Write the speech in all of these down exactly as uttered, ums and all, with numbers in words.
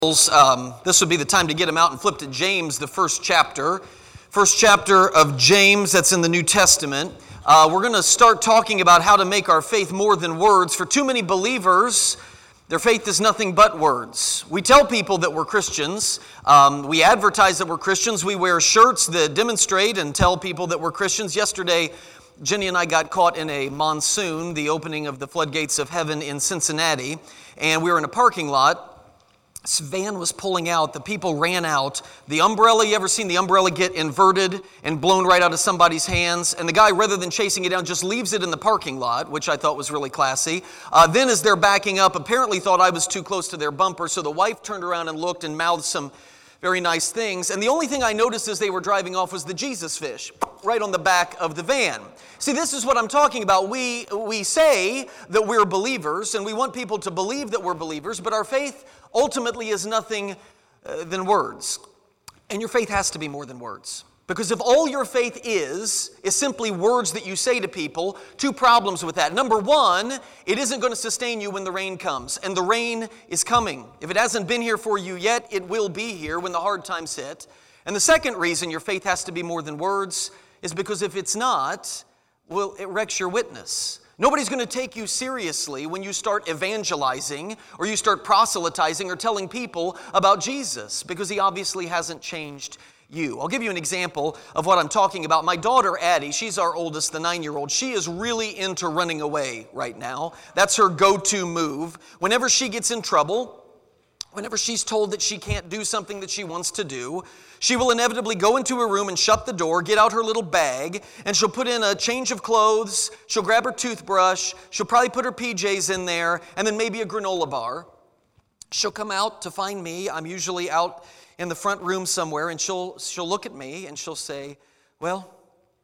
Um, this would be the time to get them out and flip to James, the first chapter. First chapter of James, that's in the New Testament. Uh, we're going to start talking about how to make our faith more than words. For too many believers, their faith is nothing but words. We tell people that we're Christians. Um, we advertise that we're Christians. We wear shirts that demonstrate and tell people that we're Christians. Yesterday, Jenny and I got caught in a monsoon, the opening of the floodgates of heaven in Cincinnati, and we were in a parking lot. This van was pulling out. The people ran out. The umbrella, you ever seen the umbrella get inverted and blown right out of somebody's hands? And the guy, rather than chasing it down, just leaves it in the parking lot, which I thought was really classy. Uh, then as they're backing up, apparently thought I was too close to their bumper, so the wife turned around and looked and mouthed some very nice things. And the only thing I noticed as they were driving off was the Jesus fish right on the back of the van. See, this is what I'm talking about. We, we say that we're believers, and we want people to believe that we're believers, but our faith ultimately is nothing uh, than words. And your faith has to be more than words. Because if all your faith is, is simply words that you say to people, two problems with that. Number one, it isn't going to sustain you when the rain comes. And the rain is coming. If it hasn't been here for you yet, it will be here when the hard times hit. And the second reason your faith has to be more than words is because if it's not, well, it wrecks your witness. Nobody's going to take you seriously when you start evangelizing or you start proselytizing or telling people about Jesus because he obviously hasn't changed you. I'll give you an example of what I'm talking about. My daughter, Addie, she's our oldest, the nine-year-old. She is really into running away right now. That's her go-to move. Whenever she gets in trouble, whenever she's told that she can't do something that she wants to do, she will inevitably go into her room and shut the door, get out her little bag, and she'll put in a change of clothes, she'll grab her toothbrush, she'll probably put her P Js in there, and then maybe a granola bar. She'll come out to find me. I'm usually out in the front room somewhere, and she'll she'll look at me and she'll say, well,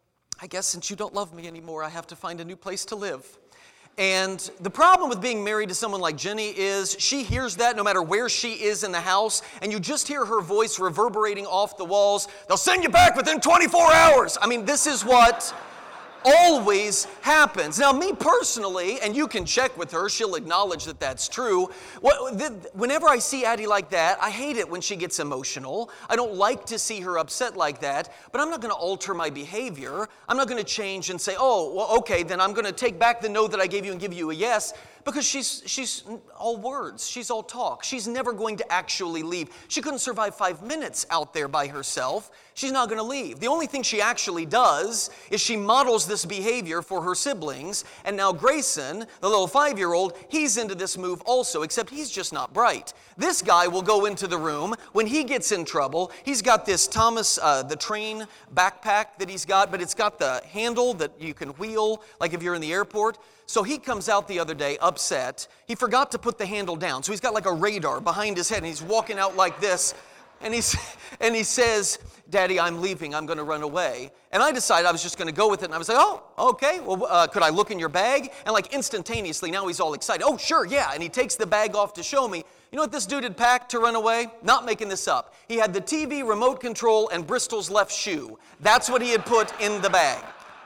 I guess since you don't love me anymore, I have to find a new place to live. And the problem with being married to someone like Jenny is she hears that no matter where she is in the house, and you just hear her voice reverberating off the walls. They'll send you back within twenty-four hours. I mean, this is what always happens. Now, me personally, and you can check with her, she'll acknowledge that that's true. Whenever I see Addie like that, I hate it when she gets emotional. I don't like to see her upset like that, but I'm not going to alter my behavior. I'm not going to change and say, oh, well, okay, then I'm going to take back the no that I gave you and give you a yes, because she's she's all words. She's all talk. She's never going to actually leave. She couldn't survive five minutes out there by herself. She's not going to leave. The only thing she actually does is she models this behavior for her siblings. And now Grayson, the little five-year-old, he's into this move also, except he's just not bright. This guy will go into the room when he gets in trouble. He's got this Thomas uh, the Train backpack that he's got, but it's got the handle that you can wheel, like if you're in the airport. So he comes out the other day upset. He forgot to put the handle down. So he's got like a radar behind his head, and he's walking out like this. And he's and he says, Daddy, I'm leaving. I'm going to run away. And I decided I was just going to go with it. And I was like, oh, okay. Well, uh, could I look in your bag? And like instantaneously, now he's all excited. Oh, sure, yeah. And he takes the bag off to show me. You know what this dude had packed to run away? Not making this up. He had the T V, remote control, and Bristol's left shoe. That's what he had put in the bag.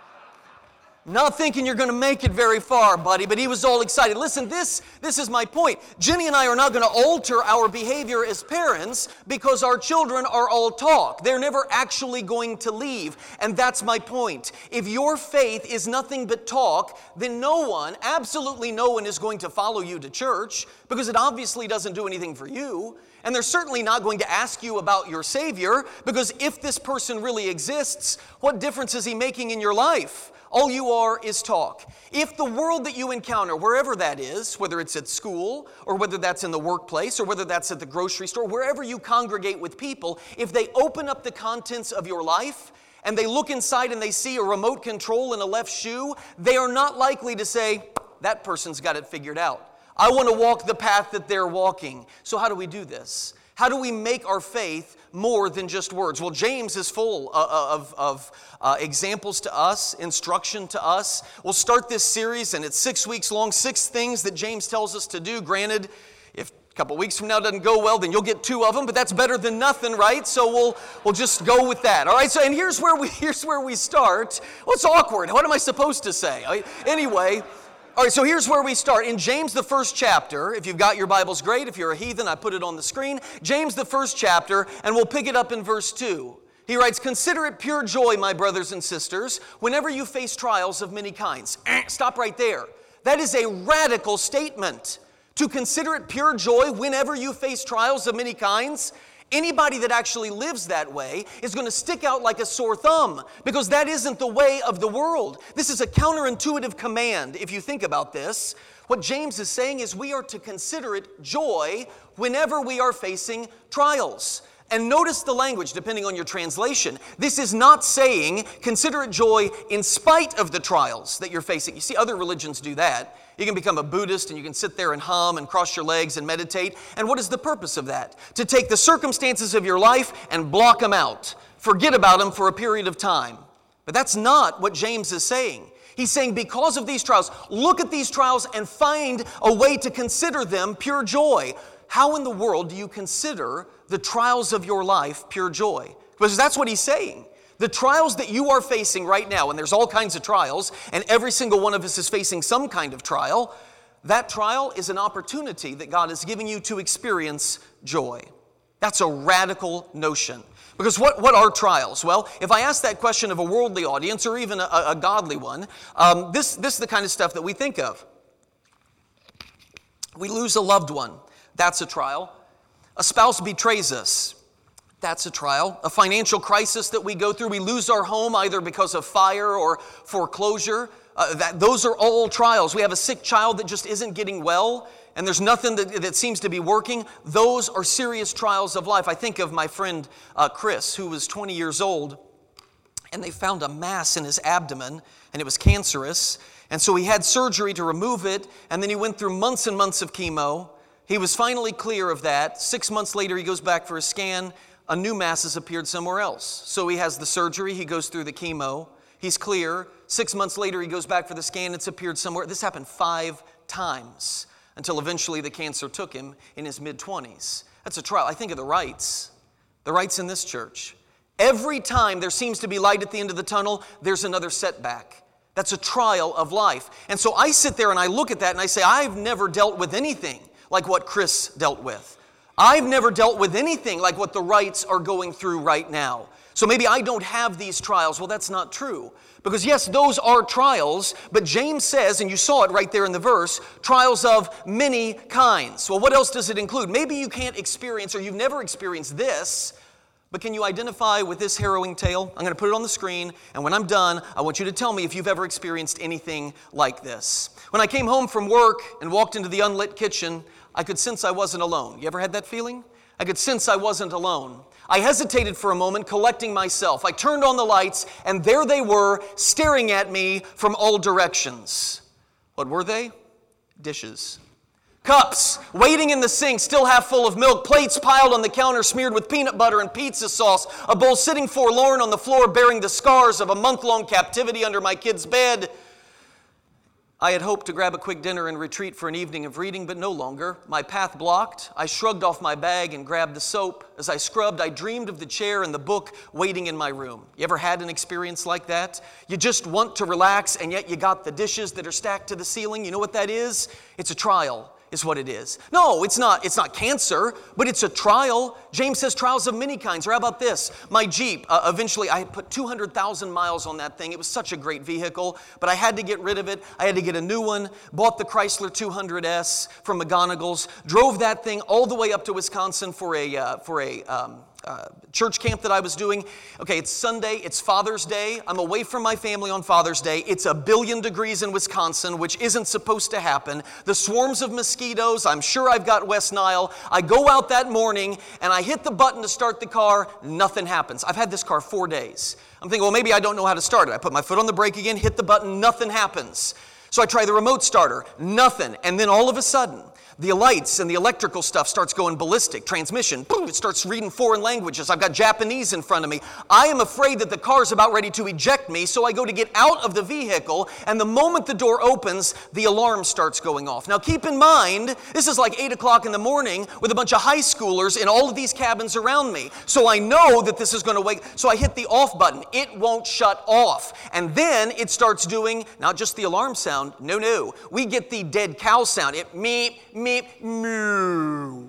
Not thinking you're going to make it very far, buddy, but he was all excited. Listen, this, this is my point. Jenny and I are not going to alter our behavior as parents because our children are all talk. They're never actually going to leave, and that's my point. If your faith is nothing but talk, then no one, absolutely no one is going to follow you to church because it obviously doesn't do anything for you. And they're certainly not going to ask you about your Savior because if this person really exists, what difference is he making in your life? All you are is talk. If the world that you encounter, wherever that is, whether it's at school or whether that's in the workplace or whether that's at the grocery store, wherever you congregate with people, if they open up the contents of your life and they look inside and they see a remote control and a left shoe, they are not likely to say, that person's got it figured out. I want to walk the path that they're walking. So how do we do this? How do we make our faith more than just words? Well, James is full of, of uh, examples to us, instruction to us. We'll start this series, and it's six weeks long, six things that James tells us to do. Granted, if a couple weeks from now doesn't go well, then you'll get two of them, but that's better than nothing, right? So we'll we'll just go with that. All right. So and here's where we here's where we start. Well, it's awkward. What am I supposed to say? Anyway. All right, so here's where we start. In James, the first chapter, if you've got your Bibles, great. If you're a heathen, I put it on the screen. James, the first chapter, and we'll pick it up in verse two. He writes, "Consider it pure joy, my brothers and sisters, whenever you face trials of many kinds." Stop right there. That is a radical statement. To consider it pure joy whenever you face trials of many kinds. Anybody that actually lives that way is going to stick out like a sore thumb, because that isn't the way of the world. This is a counterintuitive command, if you think about this. What James is saying is we are to consider it joy whenever we are facing trials. And notice the language, depending on your translation. This is not saying consider it joy in spite of the trials that you're facing. You see, other religions do that. You can become a Buddhist and you can sit there and hum and cross your legs and meditate. And what is the purpose of that? To take the circumstances of your life and block them out. Forget about them for a period of time. But that's not what James is saying. He's saying because of these trials, look at these trials and find a way to consider them pure joy. How in the world do you consider the trials of your life pure joy? Because that's what he's saying. The trials that you are facing right now, and there's all kinds of trials, and every single one of us is facing some kind of trial, that trial is an opportunity that God is giving you to experience joy. That's a radical notion. Because what, what are trials? Well, if I ask that question of a worldly audience, or even a, a godly one, um, this, this is the kind of stuff that we think of. We lose a loved one. That's a trial. A spouse betrays us. That's a trial. A financial crisis that we go through. We lose our home either because of fire or foreclosure. Uh, that, those are all trials. We have a sick child that just isn't getting well, and there's nothing that, that seems to be working. Those are serious trials of life. I think of my friend uh, Chris, who was twenty years old, and they found a mass in his abdomen, and it was cancerous. And so he had surgery to remove it, and then he went through months and months of chemo. He was finally clear of that. Six months later, he goes back for a scan. A new mass has appeared somewhere else. So he has the surgery. He goes through the chemo. He's clear. Six months later, he goes back for the scan. It's appeared somewhere. This happened five times until eventually the cancer took him in his mid-twenties. That's a trial. I think of the Wrights. The Wrights in this church. Every time there seems to be light at the end of the tunnel, there's another setback. That's a trial of life. And so I sit there and I look at that and I say, I've never dealt with anything like what Chris dealt with. I've never dealt with anything like what the Wrights are going through right now. So maybe I don't have these trials. Well, that's not true. Because yes, those are trials, but James says, and you saw it right there in the verse, trials of many kinds. Well, what else does it include? Maybe you can't experience, or you've never experienced this, but can you identify with this harrowing tale? I'm going to put it on the screen, and when I'm done, I want you to tell me if you've ever experienced anything like this. When I came home from work and walked into the unlit kitchen, I could sense I wasn't alone. You ever had that feeling? I could sense I wasn't alone. I hesitated for a moment, collecting myself. I turned on the lights, and there they were, staring at me from all directions. What were they? Dishes. Cups, waiting in the sink, still half full of milk. Plates piled on the counter, smeared with peanut butter and pizza sauce. A bowl sitting forlorn on the floor, bearing the scars of a month-long captivity under my kid's bed. I had hoped to grab a quick dinner and retreat for an evening of reading, but no longer. My path blocked. I shrugged off my bag and grabbed the soap. As I scrubbed, I dreamed of the chair and the book waiting in my room. You ever had an experience like that? You just want to relax, and yet you got the dishes that are stacked to the ceiling. You know what that is? It's a trial. Is what it is. No, it's not, it's not cancer, but it's a trial. James says trials of many kinds. Or how about this? My Jeep, uh, eventually I had put two hundred thousand miles on that thing. It was such a great vehicle, but I had to get rid of it. I had to get a new one. Bought the Chrysler two hundred S from McGonigle's. Drove that thing all the way up to Wisconsin for a, uh, for a, um, Uh, church camp that I was doing. Okay, it's Sunday, it's Father's Day. I'm away from my family on Father's Day. It's a billion degrees in Wisconsin, which isn't supposed to happen. The swarms of mosquitoes, I'm sure I've got West Nile. I go out that morning and I hit the button to start the car. Nothing happens. I've had this car four days. I'm thinking, well, maybe I don't know how to start it. I put my foot on the brake again, hit the button, nothing happens. So I try the remote starter, nothing. And then all of a sudden, the lights and the electrical stuff starts going ballistic. Transmission, boom, it starts reading foreign languages. I've got Japanese in front of me. I am afraid that the car's about ready to eject me, so I go to get out of the vehicle, and the moment the door opens, the alarm starts going off. Now keep in mind, this is like eight o'clock in the morning with a bunch of high schoolers in all of these cabins around me. So I know that this is going to wake, so I hit the off button. It won't shut off. And then it starts doing, not just the alarm sound, no, no. We get the dead cow sound. It meep, meep, moo.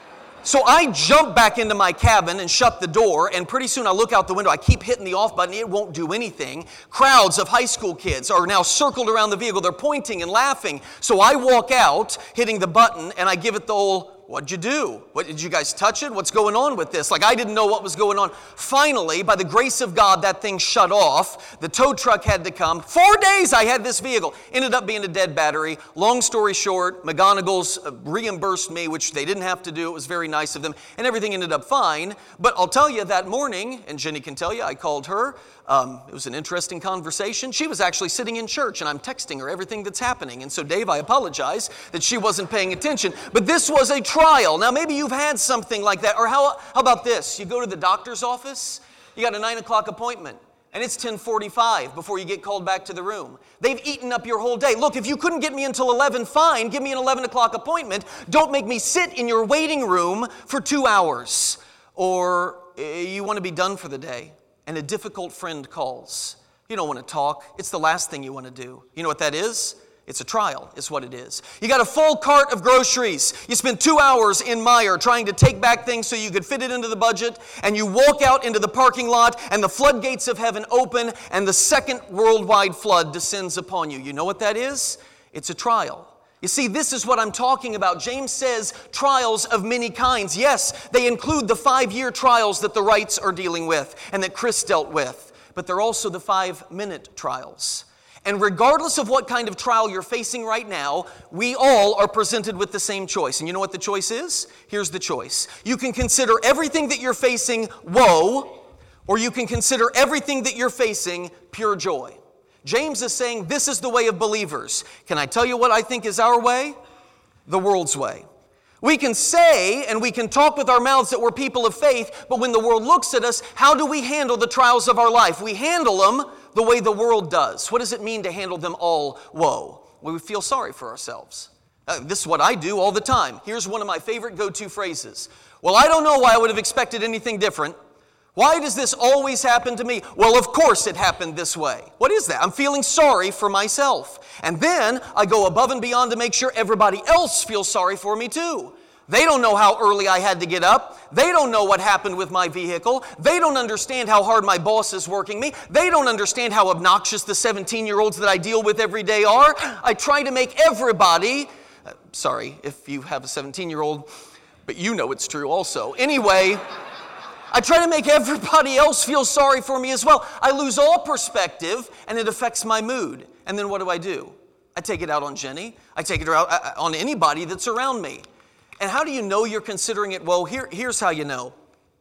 So I jump back into my cabin and shut the door, and pretty soon I look out the window. I keep hitting the off button. It won't do anything. Crowds of high school kids are now circled around the vehicle. They're pointing and laughing. So I walk out, hitting the button, and I give it the old, what'd you do? What, did you guys touch it? What's going on with this? Like, I didn't know what was going on. Finally, by the grace of God, that thing shut off. The tow truck had to come. Four days I had this vehicle. Ended up being a dead battery. Long story short, McGonagall's reimbursed me, which they didn't have to do. It was very nice of them. And everything ended up fine. But I'll tell you, that morning, and Jenny can tell you, I called her. Um, it was an interesting conversation. She was actually sitting in church, and I'm texting her everything that's happening. And so, Dave, I apologize that she wasn't paying attention. But this was a trial. Now, maybe you've had something like that. Or how, how about this? You go to the doctor's office, you got a nine o'clock appointment, and it's ten forty-five before you get called back to the room. They've eaten up your whole day. Look, if you couldn't get me until eleven, fine, give me an eleven o'clock appointment. Don't make me sit in your waiting room for two hours. Or uh, you want to be done for the day, and a difficult friend calls. You don't want to talk. It's the last thing you want to do. You know what that is? It's a trial, is what it is. You got a full cart of groceries. You spend two hours in Meijer trying to take back things so you could fit it into the budget, and you walk out into the parking lot, and the floodgates of heaven open, and the second worldwide flood descends upon you. You know what that is? It's a trial. You see, this is what I'm talking about. James says trials of many kinds. Yes, they include the five-year trials that the Wrights are dealing with and that Chris dealt with, but they're also the five-minute trials. And regardless of what kind of trial you're facing right now, we all are presented with the same choice. And you know what the choice is? Here's the choice. You can consider everything that you're facing woe, or you can consider everything that you're facing pure joy. James is saying this is the way of believers. Can I tell you what I think is our way? The world's way. We can say and we can talk with our mouths that we're people of faith, but when the world looks at us, how do we handle the trials of our life? We handle them the way the world does. What does it mean to handle them all woe? Well, we feel sorry for ourselves. Uh, this is what I do all the time. Here's one of my favorite go-to phrases. Well, I don't know why I would have expected anything different. Why does this always happen to me? Well, of course it happened this way. What is that? I'm feeling sorry for myself. And then I go above and beyond to make sure everybody else feels sorry for me too. They don't know how early I had to get up. They don't know what happened with my vehicle. They don't understand how hard my boss is working me. They don't understand how obnoxious the seventeen-year-olds that I deal with every day are. I try to make everybody, uh, sorry if you have a seventeen-year-old, but you know it's true also. Anyway, I try to make everybody else feel sorry for me as well. I lose all perspective, and it affects my mood. And then what do I do? I take it out on Jenny. I take it out on anybody that's around me. And how do you know you're considering it woe? Here, here's how you know.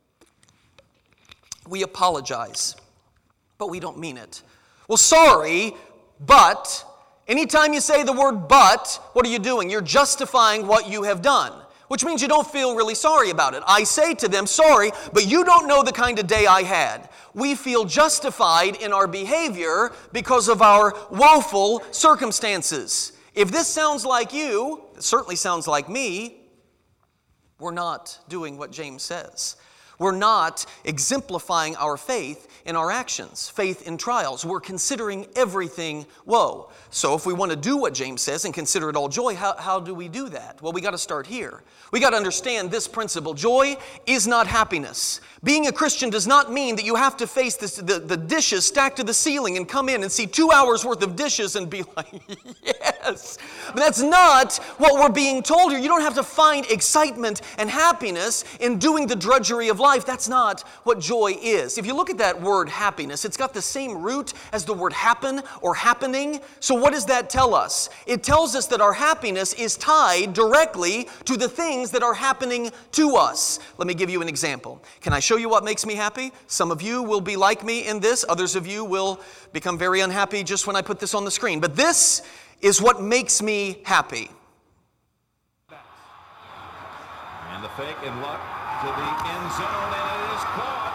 We apologize, but we don't mean it. Well, sorry, but anytime you say the word but, what are you doing? You're justifying what you have done, which means you don't feel really sorry about it. I say to them, sorry, but you don't know the kind of day I had. We feel justified in our behavior because of our woeful circumstances. If this sounds like you, it certainly sounds like me, we're not doing what James says. We're not exemplifying our faith in our actions, faith in trials. We're considering everything woe. So if we want to do what James says and consider it all joy, how, how do we do that? Well, we got to start here. We got to understand this principle. Joy is not happiness. Being a Christian does not mean that you have to face this, the, the dishes stacked to the ceiling and come in and see two hours worth of dishes and be like, yes. But that's not what we're being told here. You don't have to find excitement and happiness in doing the drudgery of life. That's not what joy is. If you look at that word happiness, it's got the same root as the word happen or happening. So what does that tell us? It tells us that our happiness is tied directly to the things that are happening to us. Let me give you an example. Can I show you what makes me happy? Some of you will be like me in this. Others of you will become very unhappy just when I put this on the screen. But this is what makes me happy. And the fake and luck to the end zone, and it is caught.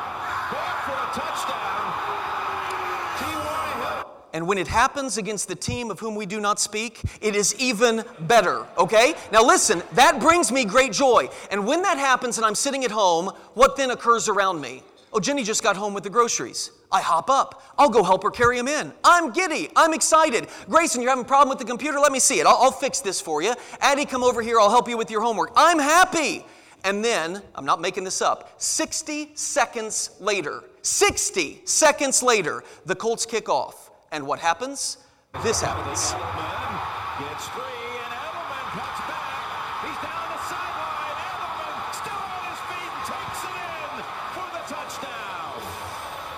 Caught for a touchdown. T Y. Hill. And when it happens against the team of whom we do not speak, it is even better, okay? Now listen, that brings me great joy. And when that happens and I'm sitting at home, what then occurs around me? Oh, Jenny just got home with the groceries. I hop up. I'll go help her carry them in. I'm giddy. I'm excited. Grayson, you're having a problem with the computer? Let me see it. I'll, I'll fix this for you. Addie, come over here. I'll help you with your homework. I'm happy. And then, I'm not making this up, sixty seconds later, sixty seconds later, the Colts kick off. And what happens? This happens. Edelman gets free, and Edelman cuts back. He's down the sideline. Edelman still on his feet and takes it in for the touchdown.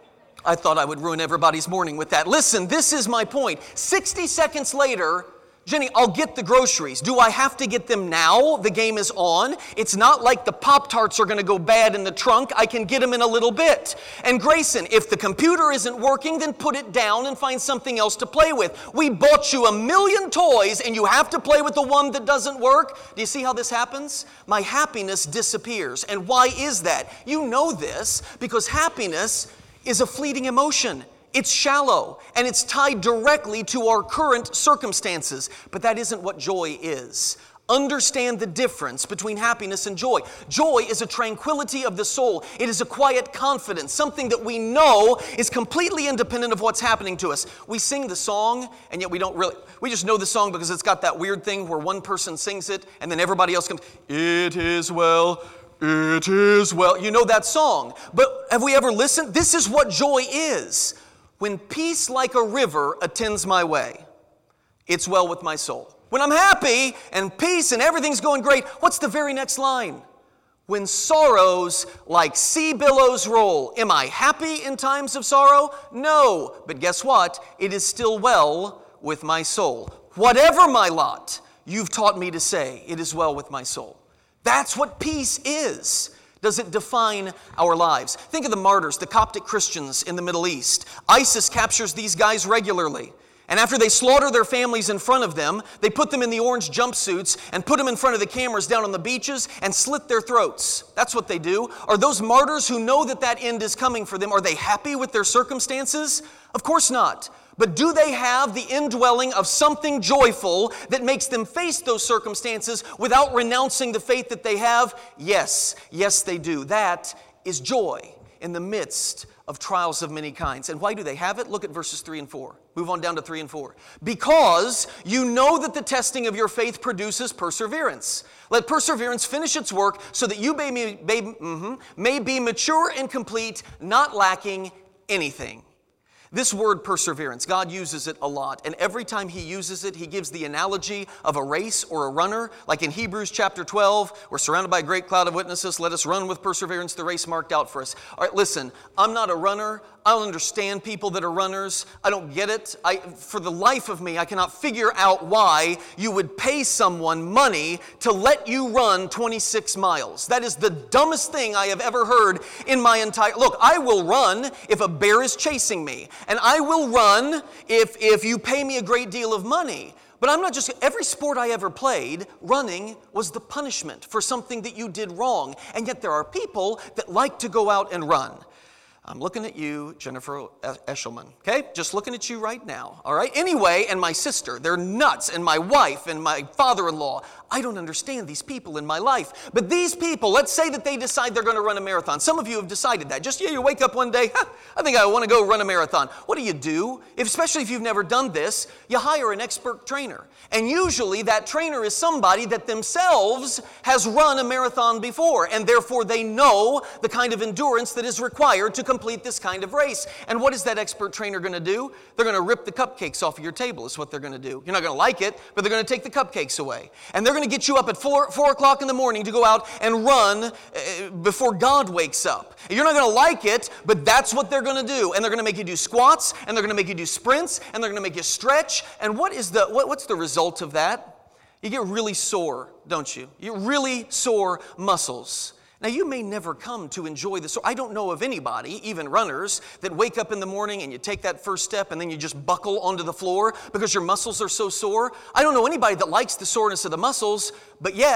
I thought I would ruin everybody's morning with that. Listen, this is my point. sixty seconds later, Jenny, I'll get the groceries. Do I have to get them now? The game is on. It's not like the Pop-Tarts are going to go bad in the trunk. I can get them in a little bit. And Grayson, if the computer isn't working, then put it down and find something else to play with. We bought you a million toys and you have to play with the one that doesn't work. Do you see how this happens? My happiness disappears. And why is that? You know this because happiness is a fleeting emotion. It's shallow, and it's tied directly to our current circumstances. But that isn't what joy is. Understand the difference between happiness and joy. Joy is a tranquility of the soul. It is a quiet confidence, something that we know is completely independent of what's happening to us. We sing the song, and yet we don't really, we just know the song because it's got that weird thing where one person sings it, and then everybody else comes, it is well, it is well. You know that song. But have we ever listened? This is what joy is. When peace like a river attends my way, it's well with my soul. When I'm happy and peace and everything's going great, what's the very next line? When sorrows like sea billows roll. Am I happy in times of sorrow? No. But guess what? It is still well with my soul. Whatever my lot, you've taught me to say, it is well with my soul. That's what peace is. Does it define our lives? Think of the martyrs, the Coptic Christians in the Middle East. ISIS captures these guys regularly. And after they slaughter their families in front of them, they put them in the orange jumpsuits and put them in front of the cameras down on the beaches and slit their throats. That's what they do. Are those martyrs who know that that end is coming for them, are they happy with their circumstances? Of course not. But do they have the indwelling of something joyful that makes them face those circumstances without renouncing the faith that they have? Yes, yes they do. That is joy in the midst of trials of many kinds. And why do they have it? Look at verses three and four. Move on down to three and four. Because you know that the testing of your faith produces perseverance. Let perseverance finish its work so that you may, may, mm-hmm, may be mature and complete, not lacking anything. This word perseverance, God uses it a lot. And every time He uses it, He gives the analogy of a race or a runner. Like in Hebrews chapter twelve, we're surrounded by a great cloud of witnesses. Let us run with perseverance the race marked out for us. All right, listen, I'm not a runner. I don't understand people that are runners. I don't get it. I, for the life of me, I cannot figure out why you would pay someone money to let you run twenty-six miles. That is the dumbest thing I have ever heard in my entire... Look, I will run if a bear is chasing me. And I will run if, if you pay me a great deal of money. But I'm not just... Every sport I ever played, running was the punishment for something that you did wrong. And yet there are people that like to go out and run. I'm looking at you, Jennifer Eshelman, okay? Just looking at you right now, all right? Anyway, and my sister, they're nuts, and my wife and my father-in-law. I don't understand these people in my life. But these people, let's say that they decide they're going to run a marathon. Some of you have decided that. Just, yeah, you wake up one day, huh, I think I want to go run a marathon. What do you do? If, especially if you've never done this, you hire an expert trainer. And usually that trainer is somebody that themselves has run a marathon before, and therefore they know the kind of endurance that is required to complete this kind of race. And what is that expert trainer going to do? They're going to rip the cupcakes off of your table is what they're going to do. You're not going to like it, but they're going to take the cupcakes away. And they're going to get you up at four, four o'clock in the morning to go out and run uh, before God wakes up. You're not going to like it, but that's what they're going to do. And they're going to make you do squats, and they're going to make you do sprints, and they're going to make you stretch. And what is the what, what's the result of that? You get really sore, don't you? You really sore muscles. Now, you may never come to enjoy this. I don't know of anybody, even runners, that wake up in the morning and you take that first step and then you just buckle onto the floor because your muscles are so sore. I don't know anybody that likes the soreness of the muscles, but yet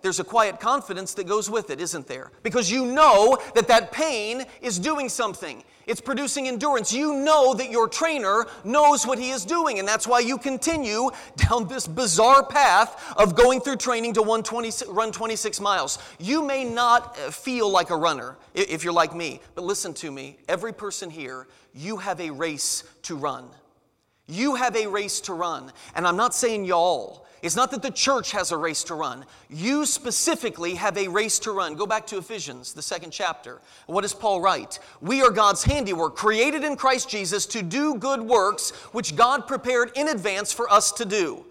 there's a quiet confidence that goes with it, isn't there? Because you know that that pain is doing something. It's producing endurance. You know that your trainer knows what he is doing, and that's why you continue down this bizarre path of going through training to run twenty-six miles. You may not feel like a runner if you're like me, but listen to me. Every person here, you have a race to run. You have a race to run, and I'm not saying y'all. It's not that the church has a race to run. You specifically have a race to run. Go back to Ephesians, the second chapter. What does Paul write? We are God's handiwork, created in Christ Jesus to do good works, which God prepared in advance for us to do.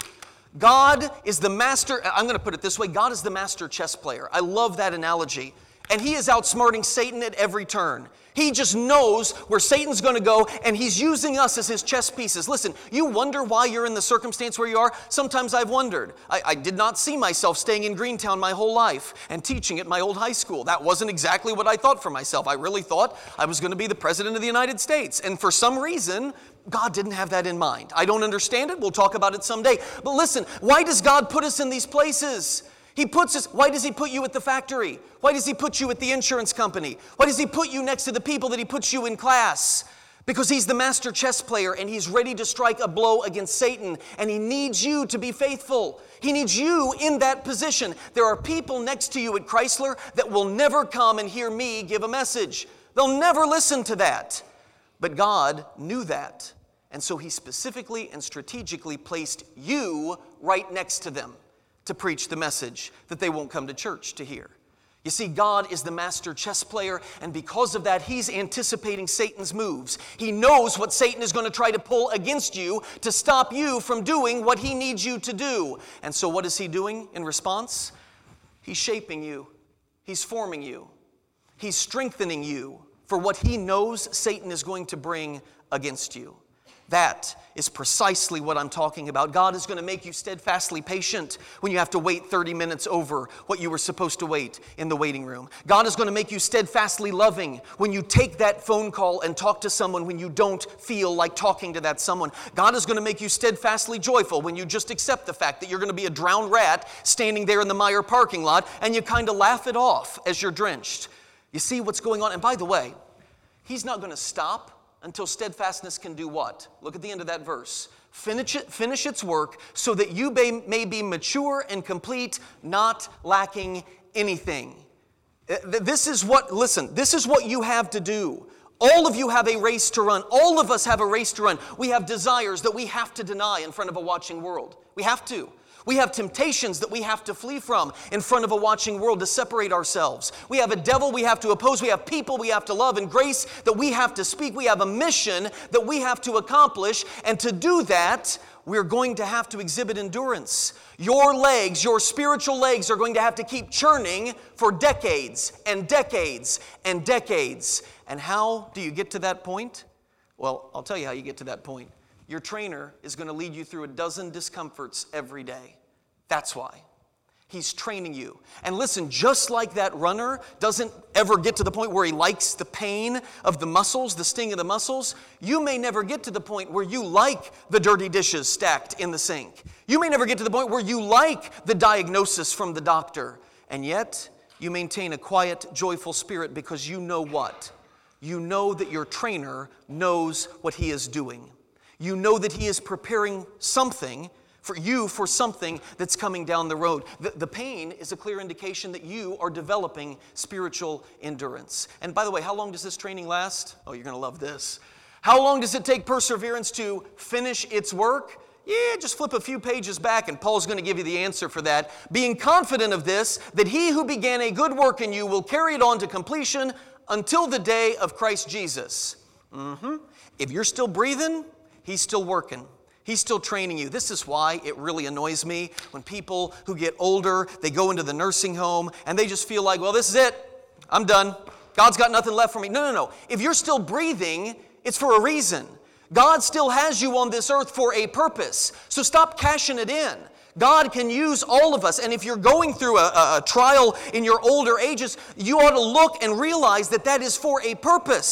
God is the master, I'm going to put it this way, God is the master chess player. I love that analogy. And he is outsmarting Satan at every turn. He just knows where Satan's going to go, and he's using us as his chess pieces. Listen, you wonder why you're in the circumstance where you are? Sometimes I've wondered. I, I did not see myself staying in Greentown my whole life and teaching at my old high school. That wasn't exactly what I thought for myself. I really thought I was going to be the President of the United States. And for some reason, God didn't have that in mind. I don't understand it. We'll talk about it someday. But listen, why does God put us in these places? He puts us, why does he put you at the factory? Why does he put you at the insurance company? Why does he put you next to the people that he puts you in class? Because he's the master chess player and he's ready to strike a blow against Satan, and he needs you to be faithful. He needs you in that position. There are people next to you at Chrysler that will never come and hear me give a message. They'll never listen to that. But God knew that, and so he specifically and strategically placed you right next to them to preach the message that they won't come to church to hear. You see, God is the master chess player, and because of that, he's anticipating Satan's moves. He knows what Satan is going to try to pull against you to stop you from doing what he needs you to do. And so what is he doing in response? He's shaping you. He's forming you. He's strengthening you for what he knows Satan is going to bring against you. That is precisely what I'm talking about. God is going to make you steadfastly patient when you have to wait thirty minutes over what you were supposed to wait in the waiting room. God is going to make you steadfastly loving when you take that phone call and talk to someone when you don't feel like talking to that someone. God is going to make you steadfastly joyful when you just accept the fact that you're going to be a drowned rat standing there in the Meijer parking lot and you kind of laugh it off as you're drenched. You see what's going on? And by the way, he's not going to stop until steadfastness can do what? Look at the end of that verse. Finish it, finish its work so that you may, may be mature and complete, not lacking anything. This is what, listen, this is what you have to do. All of you have a race to run. All of us have a race to run. We have desires that we have to deny in front of a watching world. We have to. We have temptations that we have to flee from in front of a watching world to separate ourselves. We have a devil we have to oppose. We have people we have to love and grace that we have to speak. We have a mission that we have to accomplish. And to do that, we're going to have to exhibit endurance. Your legs, your spiritual legs are going to have to keep churning for decades and decades and decades. And how do you get to that point? Well, I'll tell you how you get to that point. Your trainer is going to lead you through a dozen discomforts every day. That's why. He's training you. And listen, just like that runner doesn't ever get to the point where he likes the pain of the muscles, the sting of the muscles, you may never get to the point where you like the dirty dishes stacked in the sink. You may never get to the point where you like the diagnosis from the doctor. And yet, you maintain a quiet, joyful spirit because you know what? You know that your trainer knows what he is doing. You know that he is preparing something for you for something that's coming down the road. The, the pain is a clear indication that you are developing spiritual endurance. And by the way, how long does this training last? Oh, you're going to love this. How long does it take perseverance to finish its work? Yeah, just flip a few pages back and Paul's going to give you the answer for that. Being confident of this, that he who began a good work in you will carry it on to completion until the day of Christ Jesus. Mm-hmm. If you're still breathing, he's still working. He's still training you. This is why it really annoys me when people who get older, they go into the nursing home and they just feel like, well, this is it. I'm done. God's got nothing left for me. No, no, no. If you're still breathing, it's for a reason. God still has you on this earth for a purpose. So stop cashing it in. God can use all of us. And if you're going through a, a, a trial in your older ages, you ought to look and realize that that is for a purpose.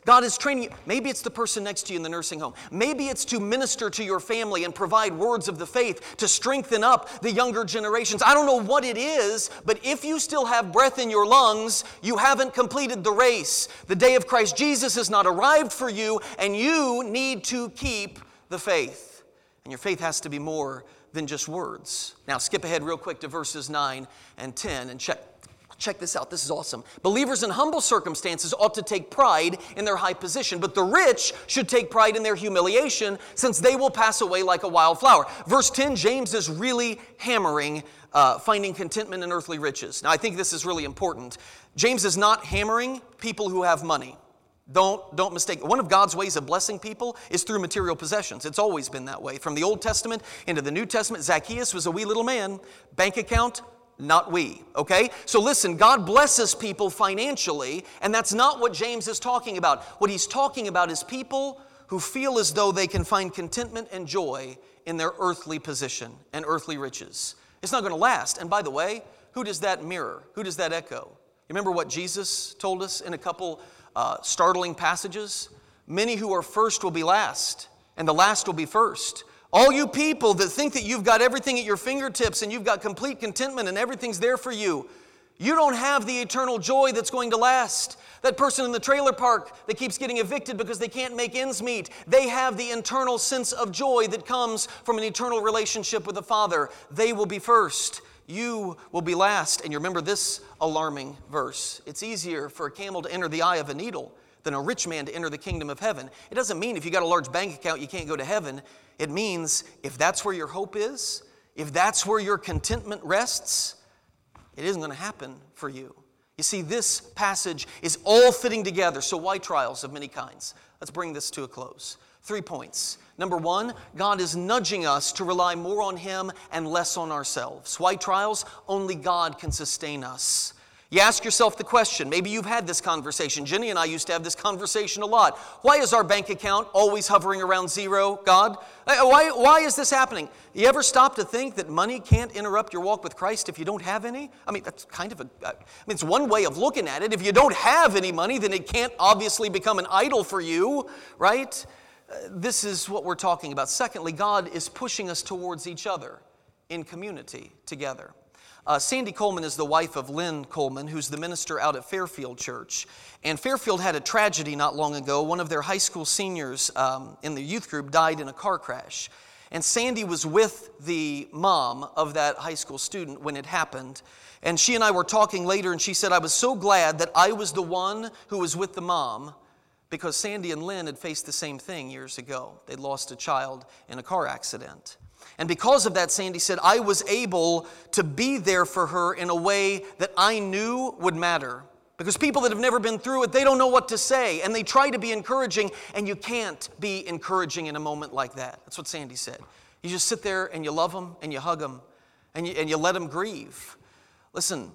God is training you. Maybe it's the person next to you in the nursing home. Maybe it's to minister to your family and provide words of the faith to strengthen up the younger generations. I don't know what it is, but if you still have breath in your lungs, you haven't completed the race. The day of Christ Jesus has not arrived for you, and you need to keep the faith. And your faith has to be more than just words. Now skip ahead real quick to verses nine and ten and check. Check this out. This is awesome. Believers in humble circumstances ought to take pride in their high position, but the rich should take pride in their humiliation, since they will pass away like a wildflower. Verse ten, James is really hammering uh, finding contentment in earthly riches. Now, I think this is really important. James is not hammering people who have money. Don't, don't mistake. One of God's ways of blessing people is through material possessions. It's always been that way. From the Old Testament into the New Testament, Zacchaeus was a wee little man. Bank account, not we, okay? So listen, God blesses people financially, and that's not what James is talking about. What he's talking about is people who feel as though they can find contentment and joy in their earthly position and earthly riches. It's not going to last. And by the way, who does that mirror? Who does that echo? You remember what Jesus told us in a couple uh, startling passages? Many who are first will be last, and the last will be first. All you people that think that you've got everything at your fingertips and you've got complete contentment and everything's there for you, you don't have the eternal joy that's going to last. That person in the trailer park that keeps getting evicted because they can't make ends meet, they have the internal sense of joy that comes from an eternal relationship with the Father. They will be first. You will be last. And you remember this alarming verse. It's easier for a camel to enter the eye of a needle than a rich man to enter the kingdom of heaven. It doesn't mean if you got a large bank account you can't go to heaven. It means if that's where your hope is, if that's where your contentment rests, it isn't going to happen for you. You see, this passage is all fitting together. So why trials of many kinds? Let's bring this to a close. Three points. Number one, God is nudging us to rely more on Him and less on ourselves. Why trials? Only God can sustain us. You ask yourself the question, maybe you've had this conversation. Jenny and I used to have this conversation a lot. Why is our bank account always hovering around zero, God? Why, why is this happening? You ever stop to think that money can't interrupt your walk with Christ if you don't have any? I mean, that's kind of a, I mean, it's one way of looking at it. If you don't have any money, then it can't obviously become an idol for you, right? This is what we're talking about. Secondly, God is pushing us towards each other in community together. Uh, Sandy Coleman is the wife of Lynn Coleman, who's the minister out at Fairfield Church. And Fairfield had a tragedy not long ago. One of their high school seniors um, in the youth group died in a car crash. And Sandy was with the mom of that high school student when it happened. And she and I were talking later, and she said, I was so glad that I was the one who was with the mom, because Sandy and Lynn had faced the same thing years ago. They'd lost a child in a car accident. And because of that, Sandy said, I was able to be there for her in a way that I knew would matter. Because people that have never been through it, they don't know what to say. And they try to be encouraging, and you can't be encouraging in a moment like that. That's what Sandy said. You just sit there and you love them and you hug them and you, and you let them grieve. Listen,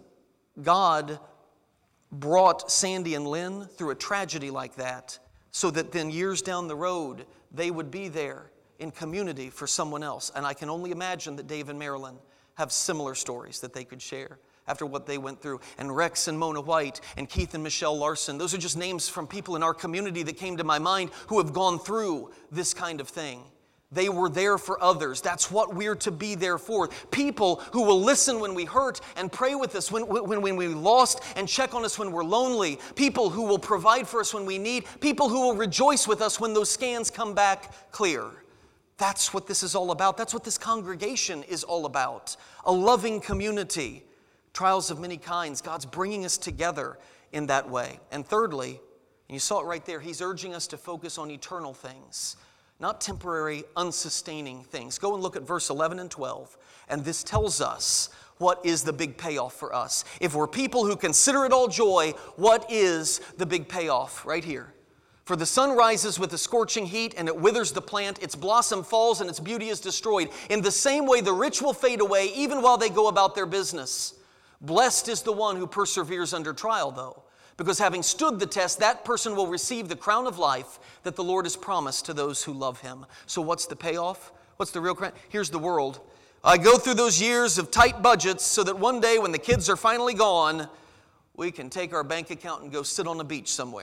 God brought Sandy and Lynn through a tragedy like that so that then years down the road, they would be there in community for someone else. And I can only imagine that Dave and Marilyn have similar stories that they could share after what they went through. And Rex and Mona White and Keith and Michelle Larson, those are just names from people in our community that came to my mind who have gone through this kind of thing. They were there for others. That's what we're to be there for. People who will listen when we hurt and pray with us when, when, when we lost and check on us when we're lonely. People who will provide for us when we need. People who will rejoice with us when those scans come back clear. That's what this is all about. That's what this congregation is all about. A loving community. Trials of many kinds. God's bringing us together in that way. And thirdly, and you saw it right there, He's urging us to focus on eternal things, not temporary, unsustaining things. Go and look at verse eleven and twelve. And this tells us what is the big payoff for us. If we're people who consider it all joy, what is the big payoff? Right here. For the sun rises with a scorching heat, and it withers the plant. Its blossom falls, and its beauty is destroyed. In the same way, the rich will fade away, even while they go about their business. Blessed is the one who perseveres under trial, though, because having stood the test, that person will receive the crown of life that the Lord has promised to those who love Him. So what's the payoff? What's the real crown? Here's the world. I go through those years of tight budgets so that one day when the kids are finally gone, we can take our bank account and go sit on a beach somewhere.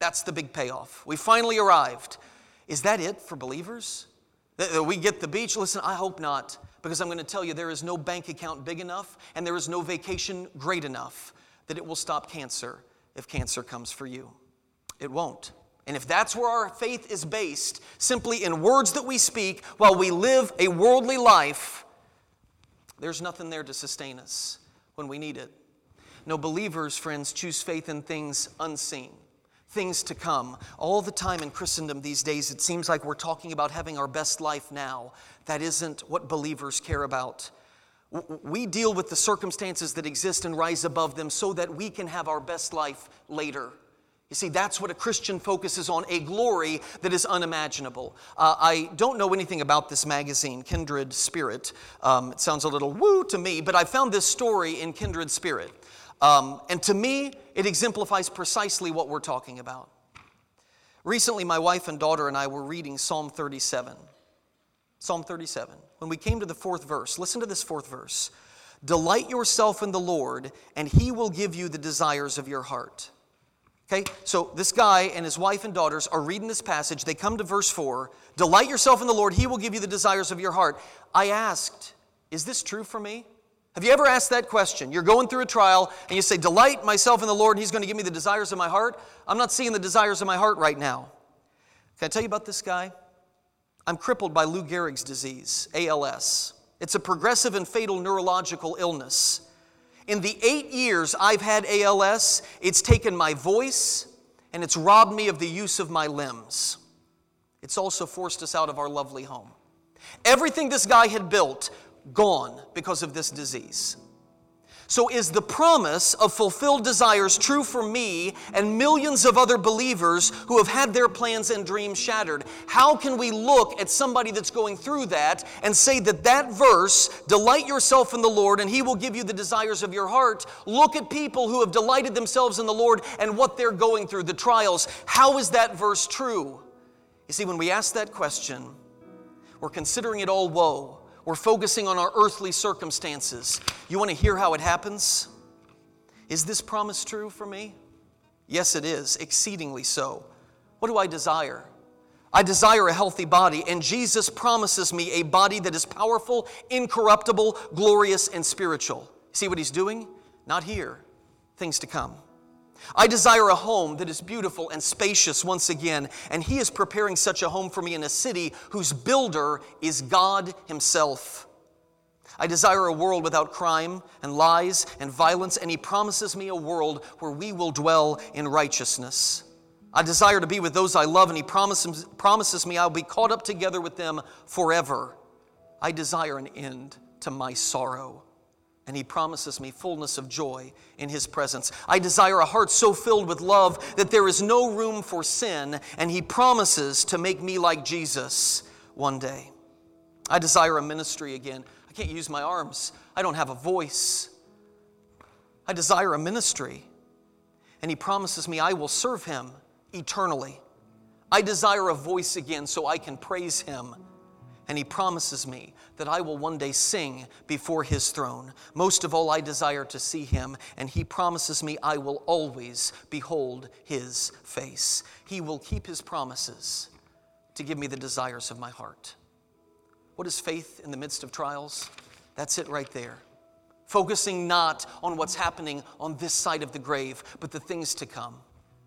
That's the big payoff. We finally arrived. Is that it for believers? That we get the beach? Listen, I hope not, because I'm going to tell you there is no bank account big enough and there is no vacation great enough that it will stop cancer if cancer comes for you. It won't. And if that's where our faith is based, simply in words that we speak while we live a worldly life, there's nothing there to sustain us when we need it. No, believers, friends, choose faith in things unseen, things to come. All the time in Christendom these days, it seems like we're talking about having our best life now. That isn't what believers care about. We deal with the circumstances that exist and rise above them so that we can have our best life later. You see, that's what a Christian focuses on, a glory that is unimaginable. Uh, I don't know anything about this magazine, Kindred Spirit. Um, it sounds a little woo to me, but I found this story in Kindred Spirit. Um, and to me, it exemplifies precisely what we're talking about. Recently, my wife and daughter and I were reading Psalm thirty-seven. Psalm thirty-seven. When we came to the fourth verse, listen to this fourth verse. Delight yourself in the Lord, and He will give you the desires of your heart. Okay, so this guy and his wife and daughters are reading this passage. They come to verse four. Delight yourself in the Lord, He will give you the desires of your heart. I asked, is this true for me? Have you ever asked that question? You're going through a trial and you say, delight myself in the Lord, and He's going to give me the desires of my heart. I'm not seeing the desires of my heart right now. Can I tell you about this guy? I'm crippled by Lou Gehrig's disease, A L S. It's a progressive and fatal neurological illness. In the eight years I've had A L S, it's taken my voice and it's robbed me of the use of my limbs. It's also forced us out of our lovely home. Everything this guy had built, gone because of this disease. So is the promise of fulfilled desires true for me and millions of other believers who have had their plans and dreams shattered? How can we look at somebody that's going through that and say that that verse, delight yourself in the Lord and He will give you the desires of your heart? Look at people who have delighted themselves in the Lord and what they're going through, the trials. How is that verse true? You see, when we ask that question, we're considering it all woe. We're focusing on our earthly circumstances. You want to hear how it happens? Is this promise true for me? Yes, it is, exceedingly so. What do I desire? I desire a healthy body, and Jesus promises me a body that is powerful, incorruptible, glorious, and spiritual. See what He's doing? Not here, things to come. I desire a home that is beautiful and spacious once again, and He is preparing such a home for me in a city whose builder is God Himself. I desire a world without crime and lies and violence, and He promises me a world where we will dwell in righteousness. I desire to be with those I love, and He promises, promises me I'll be caught up together with them forever. I desire an end to my sorrow, and He promises me fullness of joy in His presence. I desire a heart so filled with love that there is no room for sin, and He promises to make me like Jesus one day. I desire a ministry again. I can't use my arms. I don't have a voice. I desire a ministry, and He promises me I will serve Him eternally. I desire a voice again so I can praise Him, and He promises me that I will one day sing before His throne. Most of all, I desire to see Him, and He promises me I will always behold His face. He will keep His promises to give me the desires of my heart. What is faith in the midst of trials? That's it right there. Focusing not on what's happening on this side of the grave, but the things to come.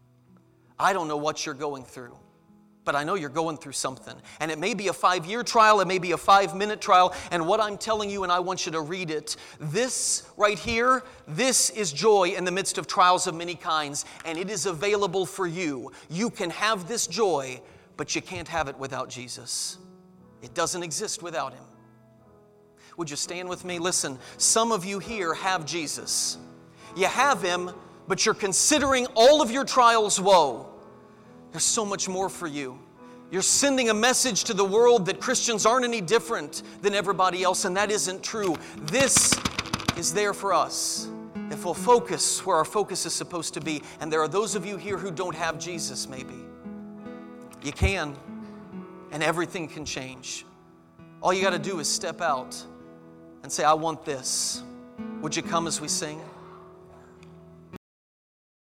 I don't know what you're going through, but I know you're going through something. And it may be a five-year trial, it may be a five-minute trial, and what I'm telling you, and I want you to read it, this right here, this is joy in the midst of trials of many kinds, and it is available for you. You can have this joy, but you can't have it without Jesus. It doesn't exist without Him. Would you stand with me? Listen, some of you here have Jesus. You have Him, but you're considering all of your trials woe. There's so much more for you. You're sending a message to the world that Christians aren't any different than everybody else, and that isn't true. This is there for us if we'll focus where our focus is supposed to be. And there are those of you here who don't have Jesus, maybe. You can, and everything can change. All you got to do is step out and say, I want this. Would you come as we sing?